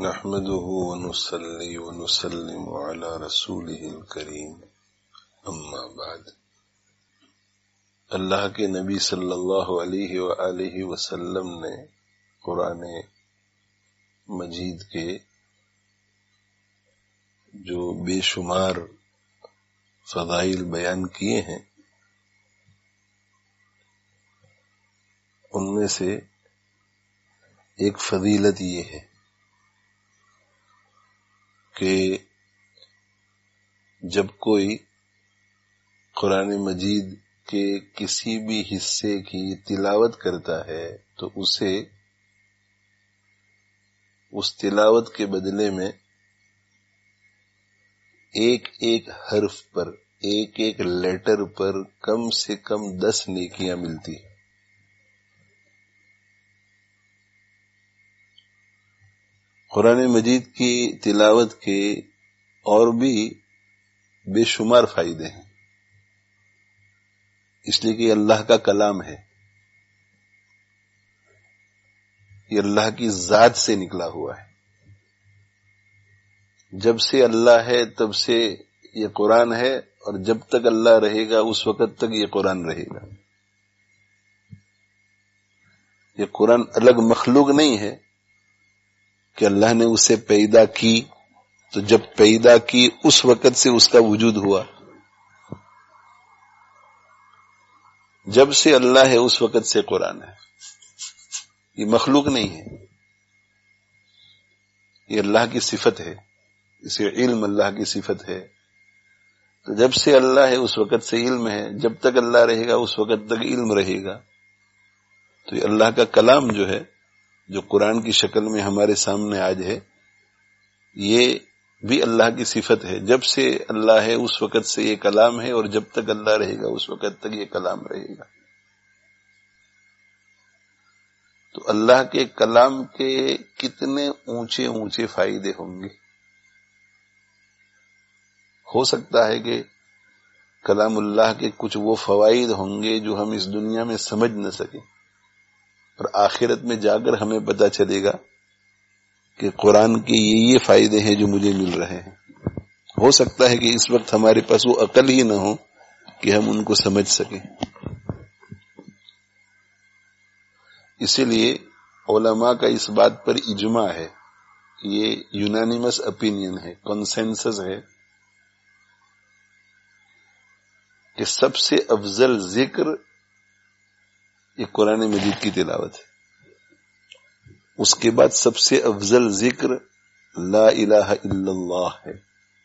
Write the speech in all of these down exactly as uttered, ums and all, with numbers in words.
نحمده ونصلي ونسلم على رسوله الكريم اما بعد۔ اللہ کے نبی صلی اللہ علیہ وآلہ وسلم نے قرآن مجید کے جو بے شمار فضائل بیان کیے ہیں، ان میں سے ایک فضیلت یہ ہے کہ جب کوئی قرآن مجید کے کسی بھی حصے کی تلاوت کرتا ہے تو اسے اس تلاوت کے بدلے میں ایک ایک حرف پر، ایک ایک لیٹر پر کم سے کم دس نیکیاں ملتی ہیں۔ قرآن مجید کی تلاوت کے اور بھی بے شمار فائدے ہیں، اس لیے کہ یہ اللہ کا کلام ہے، یہ اللہ کی ذات سے نکلا ہوا ہے۔ جب سے اللہ ہے تب سے یہ قرآن ہے، اور جب تک اللہ رہے گا اس وقت تک یہ قرآن رہے گا۔ یہ قرآن الگ مخلوق نہیں ہے کہ اللہ نے اسے پیدا کی تو جب پیدا کی اس وقت سے اس کا وجود ہوا۔ جب سے اللہ ہے اس وقت سے قرآن ہے، یہ مخلوق نہیں ہے، یہ اللہ کی صفت ہے، اسے علم اللہ کی صفت ہے۔ تو جب سے اللہ ہے اس وقت سے علم ہے، جب تک اللہ رہے گا اس وقت تک علم رہے گا۔ تو یہ اللہ کا کلام جو ہے، جو قرآن کی شکل میں ہمارے سامنے آج ہے، یہ بھی اللہ کی صفت ہے۔ جب سے اللہ ہے اس وقت سے یہ کلام ہے، اور جب تک اللہ رہے گا اس وقت تک یہ کلام رہے گا۔ تو اللہ کے کلام کے کتنے اونچے اونچے فائدے ہوں گے۔ ہو سکتا ہے کہ کلام اللہ کے کچھ وہ فوائد ہوں گے جو ہم اس دنیا میں سمجھ نہ سکیں، اور آخرت میں جا کر ہمیں پتہ چلے گا کہ قرآن کے یہ یہ فائدے ہیں جو مجھے مل رہے ہیں۔ ہو سکتا ہے کہ اس وقت ہمارے پاس وہ عقل ہی نہ ہو کہ ہم ان کو سمجھ سکیں۔ اسی لیے علماء کا اس بات پر اجماع ہے، یہ یونانیمس اپینین ہے، کنسنسس ہے، کہ سب سے افضل ذکر یہ قرآن مجید کی تلاوت ہے۔ اس کے بعد سب سے افضل ذکر لا الہ الا اللہ ہے۔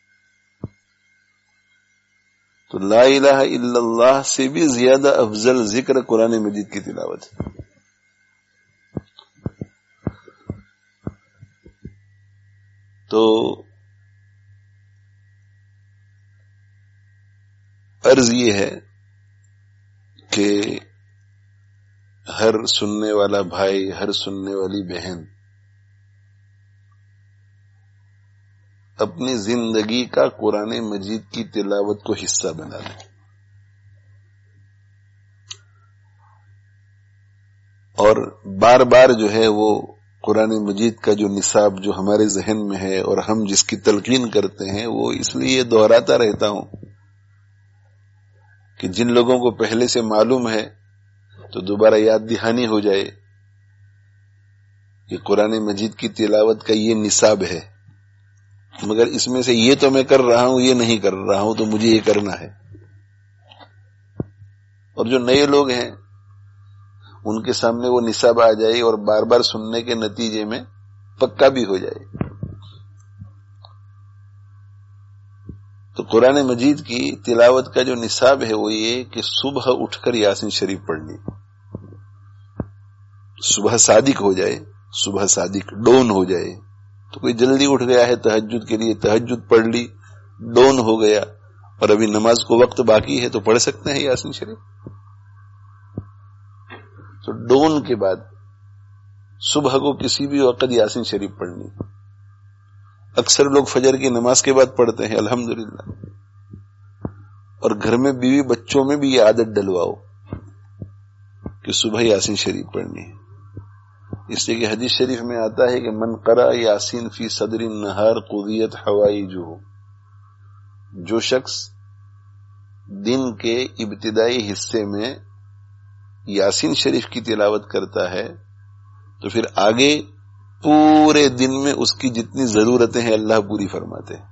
تو لا الہ الا اللہ سے بھی زیادہ افضل ذکر قرآن مجید کی تلاوت ہے۔ تو عرض یہ ہے کہ ہر سننے والا بھائی، ہر سننے والی بہن اپنی زندگی کا قرآن مجید کی تلاوت کو حصہ بنا لے، اور بار بار جو ہے وہ قرآن مجید کا جو نصاب جو ہمارے ذہن میں ہے اور ہم جس کی تلقین کرتے ہیں، وہ اس لیے دہراتا رہتا ہوں کہ جن لوگوں کو پہلے سے معلوم ہے تو دوبارہ یاد دہانی ہو جائے کہ قرآن مجید کی تلاوت کا یہ نصاب ہے، مگر اس میں سے یہ تو میں کر رہا ہوں، یہ نہیں کر رہا ہوں، تو مجھے یہ کرنا ہے۔ اور جو نئے لوگ ہیں ان کے سامنے وہ نصاب آ جائے اور بار بار سننے کے نتیجے میں پکا بھی ہو جائے۔ تو قرآن مجید کی تلاوت کا جو نصاب ہے وہ یہ کہ صبح اٹھ کر یاسین شریف پڑھنی، صبح صادق ہو جائے، صبح صادق ڈون ہو جائے۔ تو کوئی جلدی اٹھ گیا ہے تہجد کے لیے، تہجد پڑھ لی، ڈون ہو گیا، اور ابھی نماز کو وقت باقی ہے تو پڑھ سکتے ہیں یاسین شریف۔ تو ڈون کے بعد صبح کو کسی بھی وقت یاسین شریف پڑھنی۔ اکثر لوگ فجر کی نماز کے بعد پڑھتے ہیں، الحمدللہ، اور گھر میں بیوی بچوں میں بھی یہ عادت ڈلواؤ کہ صبح یاسین شریف پڑھنی ہے۔ اس لیے کہ حدیث شریف میں آتا ہے کہ من قرأ یاسین فی صدر النہار قضیت حوائجہ، جو شخص دن کے ابتدائی حصے میں یاسین شریف کی تلاوت کرتا ہے تو پھر آگے پورے دن میں اس کی جتنی ضرورتیں ہیں اللہ پوری فرماتے ہیں۔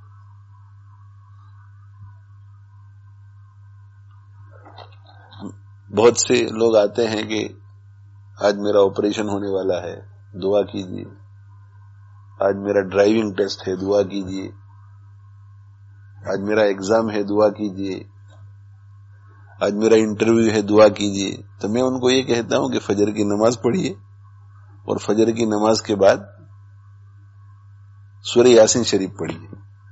بہت سے لوگ آتے ہیں کہ آج میرا آپریشن ہونے والا ہے، دعا کیجیے، آج میرا ڈرائیونگ ٹیسٹ ہے، دعا کیجیے، آج میرا ایگزام ہے، دعا کیجیے، آج میرا انٹرویو ہے، دعا کیجیے۔ تو میں ان کو یہ کہتا ہوں کہ فجر کی نماز پڑھیے اور فجر کی نماز کے بعد سورہ یاسین شریف پڑھیے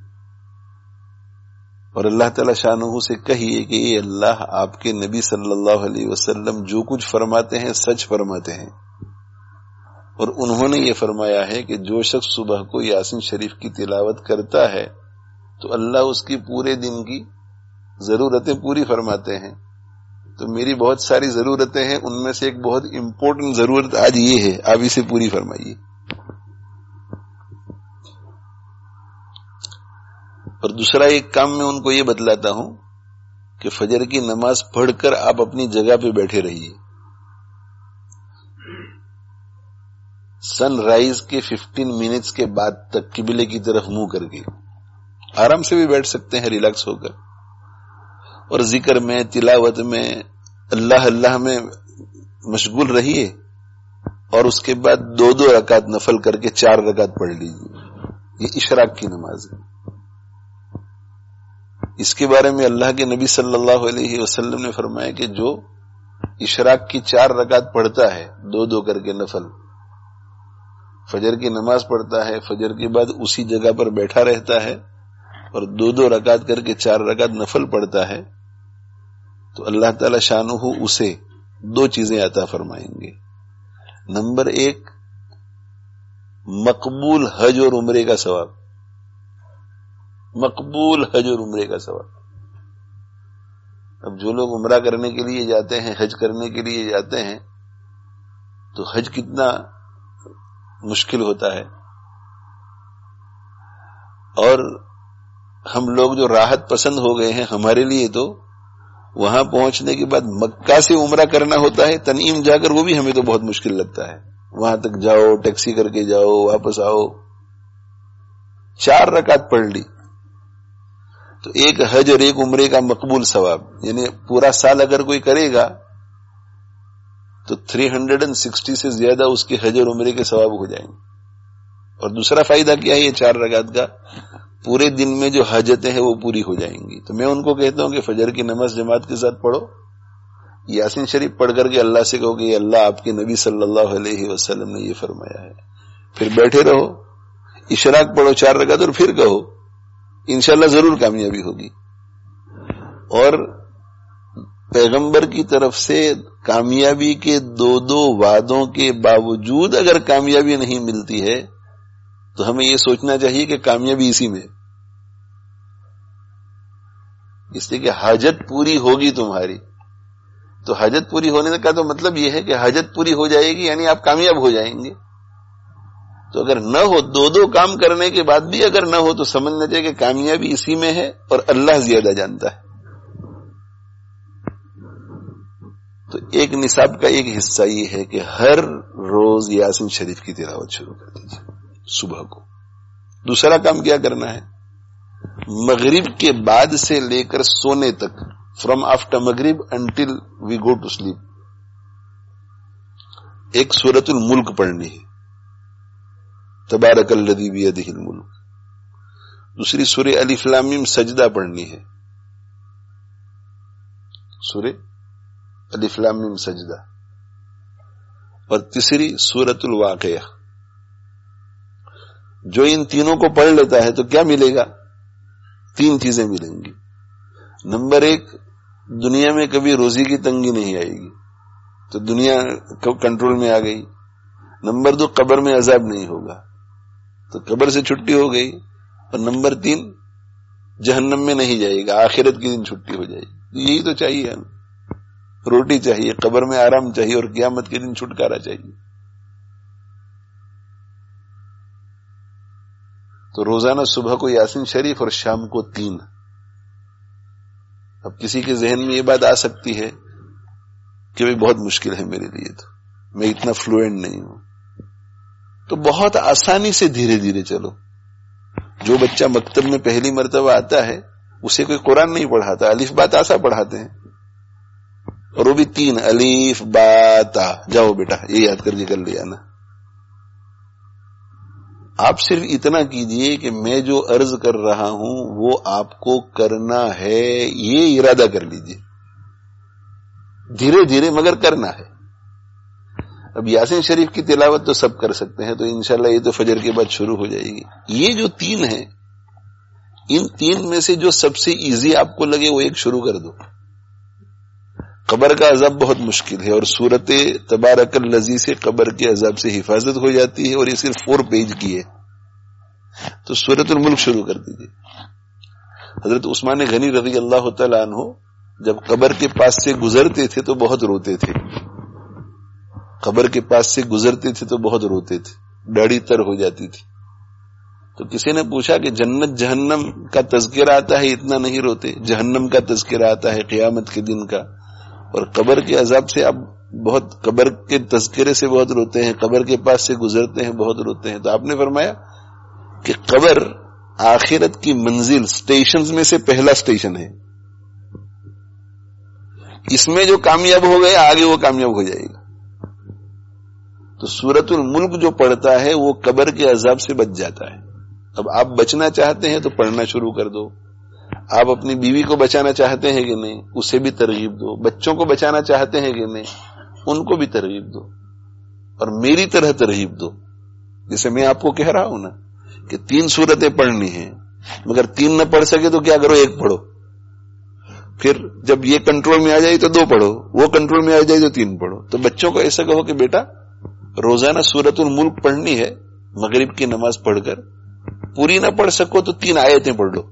اور اللہ تعالی شانہ سے کہیے کہ اے اللہ، آپ کے نبی صلی اللہ علیہ وسلم جو کچھ فرماتے ہیں سچ فرماتے ہیں، اور انہوں نے یہ فرمایا ہے کہ جو شخص صبح کو یاسین شریف کی تلاوت کرتا ہے تو اللہ اس کی پورے دن کی ضرورتیں پوری فرماتے ہیں۔ تو میری بہت ساری ضرورتیں ہیں، ان میں سے ایک بہت امپورٹنٹ ضرورت آج یہ ہے، آپ اسے پوری فرمائیے۔ اور دوسرا ایک کام میں ان کو یہ بتلاتا ہوں کہ فجر کی نماز پڑھ کر آپ اپنی جگہ پہ بیٹھے رہیے، سن رائز کے ففٹین منٹس کے بعد تک قبلے کی طرف منہ کر کے آرام سے بھی بیٹھ سکتے ہیں، ریلیکس ہو کر، اور ذکر میں، تلاوت میں، اللہ اللہ میں مشغول رہیے، اور اس کے بعد دو دو رکعت نفل کر کے چار رکعت پڑھ لیجیے۔ یہ اشراق کی نماز ہے۔ اس کے بارے میں اللہ کے نبی صلی اللہ علیہ وسلم نے فرمایا کہ جو اشراق کی چار رکعت پڑھتا ہے دو دو کر کے نفل، فجر کی نماز پڑھتا ہے، فجر کے بعد اسی جگہ پر بیٹھا رہتا ہے اور دو دو رکعت کر کے چار رکعت نفل پڑھتا ہے، تو اللہ تعالی شانہ اسے دو چیزیں عطا فرمائیں گے۔ نمبر ایک، مقبول حج اور عمرے کا ثواب، مقبول حج اور عمرے کا ثواب۔ اب جو لوگ عمرہ کرنے کے لیے جاتے ہیں، حج کرنے کے لیے جاتے ہیں، تو حج کتنا مشکل ہوتا ہے، اور ہم لوگ جو راحت پسند ہو گئے ہیں، ہمارے لیے تو وہاں پہنچنے کے بعد مکہ سے عمرہ کرنا ہوتا ہے، تنعیم جا کر، وہ بھی ہمیں تو بہت مشکل لگتا ہے۔ وہاں تک جاؤ، ٹیکسی کر کے جاؤ، واپس آؤ، چار رکعت پڑھ لی تو ایک حج اور ایک عمرے کا مقبول ثواب، یعنی پورا سال اگر کوئی کرے گا تو تھری ہنڈریڈ اینڈ سکسٹی سے زیادہ اس کے حج اور عمرے کے ثواب ہو جائیں گے۔ اور دوسرا فائدہ کیا ہے یہ چار رکعت کا؟ پورے دن میں جو حاجتیں ہیں وہ پوری ہو جائیں گی۔ تو میں ان کو کہتا ہوں کہ فجر کی نماز جماعت کے ساتھ پڑھو، یاسین شریف پڑھ کر کے اللہ سے کہو کہ اللہ، آپ کے نبی صلی اللہ علیہ وسلم نے یہ فرمایا ہے، پھر بیٹھے رہو، اشراق پڑھو چار رکعت اور پھر کہو، انشاءاللہ ضرور کامیابی ہوگی۔ اور پیغمبر کی طرف سے کامیابی کے دو دو وعدوں کے باوجود اگر کامیابی نہیں ملتی ہے تو ہمیں یہ سوچنا چاہیے کہ کامیابی اسی میں، اس لیے کہ حاجت پوری ہوگی تمہاری۔ تو حاجت پوری ہونے کا تو مطلب یہ ہے کہ حاجت پوری ہو جائے گی، یعنی آپ کامیاب ہو جائیں گے۔ تو اگر نہ ہو، دو دو کام کرنے کے بعد بھی اگر نہ ہو، تو سمجھنا چاہیے کہ کامیابی اسی میں ہے اور اللہ زیادہ جانتا ہے۔ تو ایک نصاب کا ایک حصہ یہ ہے کہ ہر روز یاسین شریف کی تلاوت شروع کر دیجیے صبح کو۔ دوسرا کام کیا کرنا ہے؟ مغرب کے بعد سے لے کر سونے تک، فرام آفٹر مغرب until we go to sleep, ایک سورۃ الملک پڑھنی ہے، تبارک الذی بیدہ الملک۔ دوسری سورہ الف لام میم سجدہ پڑھنی ہے، سورہ الف لام میم سجدہ۔ اور تیسری سورۃ الواقعہ۔ جو ان تینوں کو پڑھ لیتا ہے تو کیا ملے گا؟ تین چیزیں ملیں گی۔ نمبر ایک، دنیا میں کبھی روزی کی تنگی نہیں آئے گی، تو دنیا کنٹرول میں آ گئی۔ نمبر دو، قبر میں عذاب نہیں ہوگا، تو قبر سے چھٹی ہو گئی۔ اور نمبر تین، جہنم میں نہیں جائے گا، آخرت کے دن چھٹی ہو جائے گی۔ یہی تو چاہیے ہمیں، روٹی چاہیے، قبر میں آرام چاہیے، اور قیامت کے دن چھٹکارا چاہیے۔ تو روزانہ صبح کو یاسین شریف اور شام کو تین. اب کسی کے ذہن میں یہ بات آ سکتی ہے کہ بھئی بہت مشکل ہے میرے لیے، تو میں اتنا فلوئنٹ نہیں ہوں. تو بہت آسانی سے دھیرے دھیرے چلو. جو بچہ مکتب میں پہلی مرتبہ آتا ہے اسے کوئی قرآن نہیں پڑھاتا، الف با تا سا پڑھاتے ہیں، اور وہ بھی تین، الف با تا. جاؤ بیٹا یہ یاد کر کے کر لیا نا. آپ صرف اتنا کیجئے کہ میں جو عرض کر رہا ہوں وہ آپ کو کرنا ہے، یہ ارادہ کر لیجئے. دھیرے دھیرے مگر کرنا ہے. اب یاسین شریف کی تلاوت تو سب کر سکتے ہیں، تو انشاءاللہ یہ تو فجر کے بعد شروع ہو جائے گی. یہ جو تین ہیں، ان تین میں سے جو سب سے ایزی آپ کو لگے وہ ایک شروع کر دو. قبر کا عذاب بہت مشکل ہے، اور سورت تبارک الذی سے قبر کے عذاب سے حفاظت ہو جاتی ہے، اور یہ صرف فور پیج کی ہے. تو سورت الملک شروع کر دیجیے. حضرت عثمان غنی رضی اللہ تعالی عنہ جب قبر کے پاس سے گزرتے تھے تو بہت روتے تھے. قبر کے پاس سے گزرتے تھے تو بہت روتے تھے، داڑھی تر ہو جاتی تھی. تو کسی نے پوچھا کہ جنت جہنم کا تذکرہ آتا ہے اتنا نہیں روتے، جہنم کا تذکرہ آتا ہے قیامت کے دن کا، اور قبر کے عذاب سے آپ بہت، قبر کے تذکرے سے بہت روتے ہیں، قبر کے پاس سے گزرتے ہیں بہت روتے ہیں. تو آپ نے فرمایا کہ قبر آخرت کی منزل سٹیشنز میں سے پہلا سٹیشن ہے. اس میں جو کامیاب ہو گیا آگے وہ کامیاب ہو جائے گا. تو سورت الملک جو پڑھتا ہے وہ قبر کے عذاب سے بچ جاتا ہے. اب آپ بچنا چاہتے ہیں تو پڑھنا شروع کر دو. آپ اپنی بیوی کو بچانا چاہتے ہیں کہ نہیں، اسے بھی ترغیب دو. بچوں کو بچانا چاہتے ہیں کہ نہیں، ان کو بھی ترغیب دو، اور میری طرح ترغیب دو. جیسے میں آپ کو کہہ رہا ہوں نا کہ تین سورتیں پڑھنی ہیں، مگر تین نہ پڑھ سکے تو کیا کرو، ایک پڑھو. پھر جب یہ کنٹرول میں آ جائے تو دو پڑھو، وہ کنٹرول میں آ جائے تو تین پڑھو. تو بچوں کو ایسا کہو کہ بیٹا روزانہ سورت الملک پڑھنی ہے، مغرب کی نماز پڑھ کر. پوری نہ پڑھ سکو تو تین آیتیں پڑھ لو.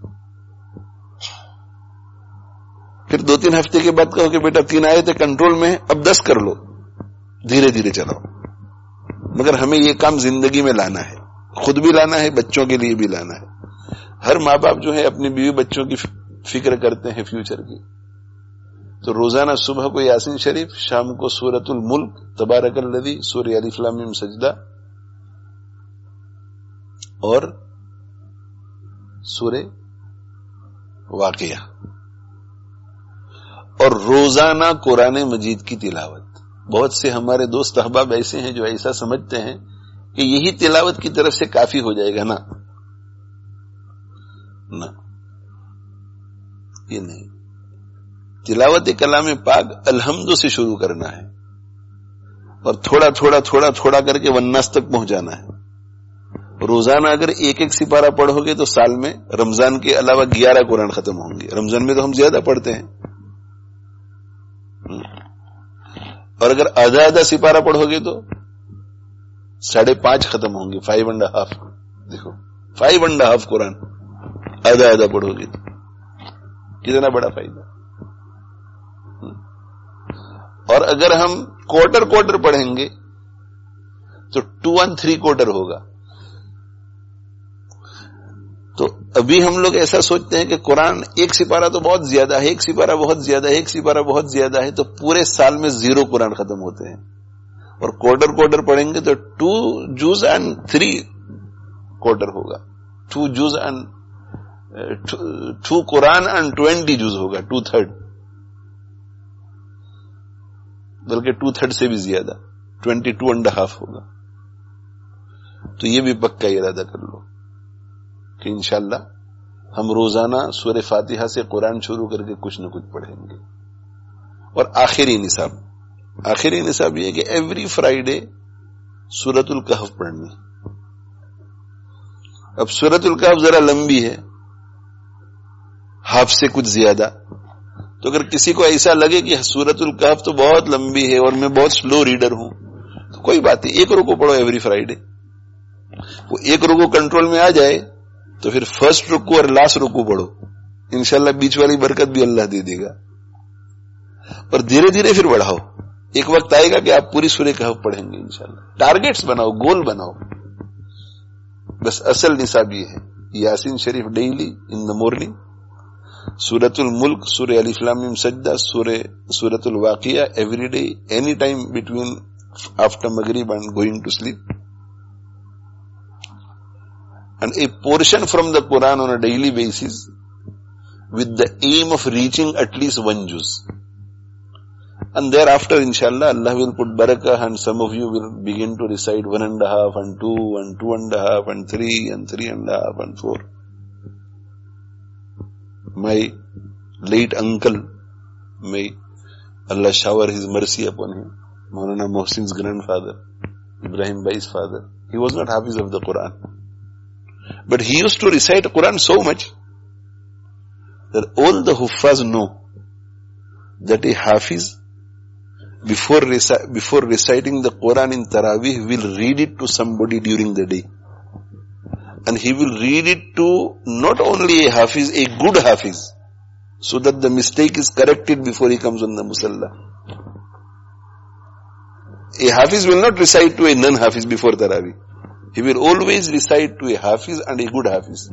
پھر دو تین ہفتے کے بعد کہو کہ بیٹا تین آیتیں کنٹرول میں ہیں، اب دس کر لو. دھیرے دھیرے چلاؤ. مگر ہمیں یہ کام زندگی میں لانا ہے، خود بھی لانا ہے، بچوں کے لیے بھی لانا ہے. ہر ماں باپ جو ہے اپنی بیوی بچوں کی فکر کرتے ہیں فیوچر کی. تو روزانہ صبح کو یاسین شریف، شام کو سورت الملک، تبارک الذی، سورہ الف لام میم سجدہ، اور سورہ واقعہ. اور روزانہ قرآن مجید کی تلاوت. بہت سے ہمارے دوست احباب ایسے ہیں جو ایسا سمجھتے ہیں کہ یہی تلاوت کی طرف سے کافی ہو جائے گا. نا نا یہ نہیں. تلاوت کلام پاک الحمد سے شروع کرنا ہے، اور تھوڑا تھوڑا تھوڑا تھوڑا کر کے والناس تک پہنچانا ہے. روزانہ اگر ایک ایک سپارہ پڑھو گے تو سال میں رمضان کے علاوہ گیارہ قرآن ختم ہوں گے. رمضان میں تو ہم زیادہ پڑھتے ہیں. اور اگر آدھا آدھا سپارہ پڑھو گے تو ساڑھے پانچ ختم ہوں گے. Five and half. دیکھو فائیو اینڈ ہاف قرآن آدھا آدھا پڑھو گے تو کتنا بڑا فائدہ. اور اگر ہم کوارٹر کوارٹر پڑھیں گے تو ٹو اینڈ تھری کوارٹر ہوگا. تو ابھی ہم لوگ ایسا سوچتے ہیں کہ قرآن ایک سپارہ تو بہت زیادہ ہے، ایک سپارہ بہت زیادہ ہے، ایک سپارہ بہت زیادہ ہے. تو پورے سال میں زیرو قرآن ختم ہوتے ہیں. اور کوارٹر کوارٹر پڑھیں گے تو ٹو جوز اینڈ تھری کوارٹر ہوگا. ٹو جوز اینڈ ٹو قرآن اینڈ ٹوینٹی جوز ہوگا. ٹو تھرڈ، بلکہ ٹو تھرڈ سے بھی زیادہ، ٹوینٹی ٹو اینڈ ہاف ہوگا. تو یہ بھی پکا ارادہ کر لو کہ انشاءاللہ ہم روزانہ سورہ فاتحہ سے قرآن شروع کر کے کچھ نہ کچھ پڑھیں گے. اور آخری نصاب، آخری نصاب یہ کہ ایوری فرائیڈے سورۃ الکہف پڑھنی. اب سورۃ الکہف ذرا لمبی ہے، ہاف سے کچھ زیادہ. تو اگر کسی کو ایسا لگے کہ سورۃ الکہف تو بہت لمبی ہے اور میں بہت سلو ریڈر ہوں، تو کوئی بات نہیں، ایک رکوع پڑھو ایوری فرائیڈے. وہ ایک رکوع کنٹرول میں آ جائے تو پھر فرسٹ رکوع اور لاسٹ رکوع پڑھو، انشاءاللہ بیچ والی برکت بھی اللہ دے دے گا. اور دھیرے دھیرے پھر بڑھاؤ. ایک وقت آئے گا کہ آپ پوری سورہ کہف پڑھیں گے انشاءاللہ. ٹارگیٹس بناؤ، گول بناؤ. बस असल निसाब ये है, यासीन शरीफ डेली इन द मॉर्निंग, सूरतुल मुल्क, सूरह अलिफ लाम मीम सजदा, सूरह सूरतुल वाक़िया every day, any time between after maghrib and going to sleep, and a portion from the Quran on a daily basis with the aim of reaching at least one juz. And thereafter, inshallah, Allah will put barakah and some of you will begin to recite one and a half and two and two and a half and three and three and a half and four. My late uncle, may Allah shower his mercy upon him, Maulana Mohsin's grandfather, Ibrahim Bai's father, he was not Hafiz of the Quran. But he used to recite Quran so much that all the Huffaz know that a Hafiz, before, reci- before reciting the Quran in Taraweeh, will read it to somebody during the day. And he will read it to not only a Hafiz, a good Hafiz, so that the mistake is corrected before he comes on the Musalla. A Hafiz will not recite to a non-Hafiz before Taraweeh. He will always recite to a Hafiz and a good Hafiz.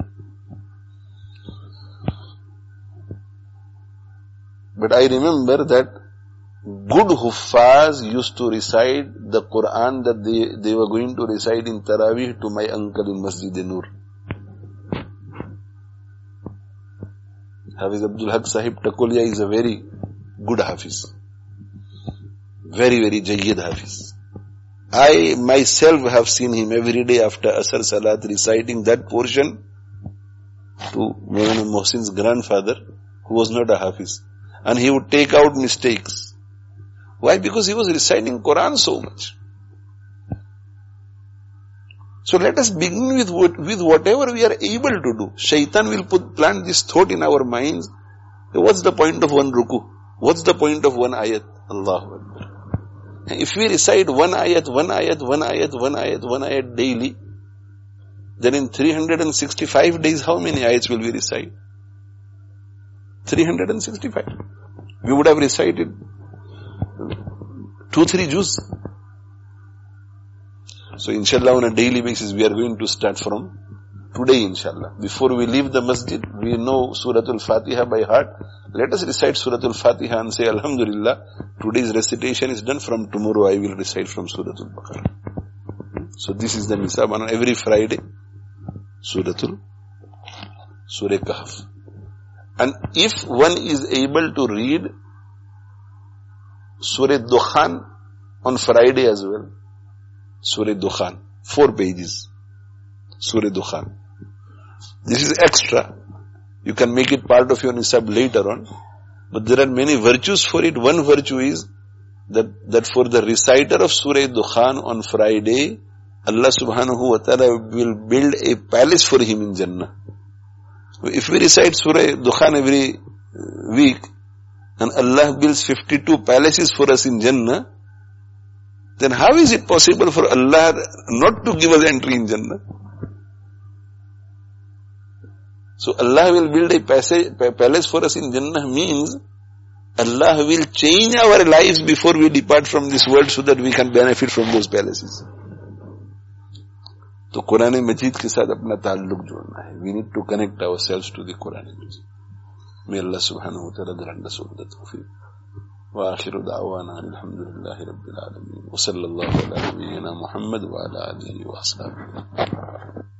But I remember that good Huffaz used to recite the Quran that they, they were going to recite in Taraweeh to my uncle in Masjid-e-Nur. Hafiz Abdul Haq Sahib Takulia is a very good Hafiz. Very, very Jayyid Hafiz. I myself have seen him every day after Asr Salat reciting that portion to Maulana Mohsin's grandfather, who was not a Hafiz. And he would take out mistakes. Why? Because he was reciting Quran so much. So let us begin with what, with whatever we are able to do. Shaitan will put, plant this thought in our minds. What's the point of one ruku? What's the point of one ayat? Allahu Akbar. If we recite one ayat, one ayat, one ayat, one ayat, one ayat daily, then in three hundred sixty-five days, how many ayats will we recite? three hundred sixty-five. We would have recited two, three juz. So inshallah on a daily basis we are going to start from today inshallah. Before we leave the masjid, we know Suratul Fatiha by heart. Let us recite Suratul Fatiha and say Alhamdulillah, today's recitation is done, from tomorrow I will recite from Suratul Baqarah. So this is the nisab on every Friday. Suratul Surah Kahf. And if one is able to read Surah Dukhan on Friday as well, Surah Dukhan, four pages, Surah Dukhan. This is extra. You can make it part of your nisab later on. But there are many virtues for it. One virtue is that, that for the reciter of Surah Dukhan on Friday, Allah subhanahu wa ta'ala will build a palace for him in Jannah. If we recite Surah Dukhan every week, and Allah builds fifty-two palaces for us in Jannah, then how is it possible for Allah not to give us entry in Jannah? So Allah will build a passage, palace for us in Jannah means Allah will change our lives before we depart from this world so that we can benefit from those palaces. तो कुरान मजीद के साथ अपना ताल्लुक जोड़ना है. We need to connect ourselves to the Quran Majid. May Allah subhanahu wa ta'ala grant us all the tawfiq. Wa akhiru da'wana alhamdulillahi rabbil alamin. Wa sallallahu ala nabiyyina Muhammad wa ala alihi wa ashabihi.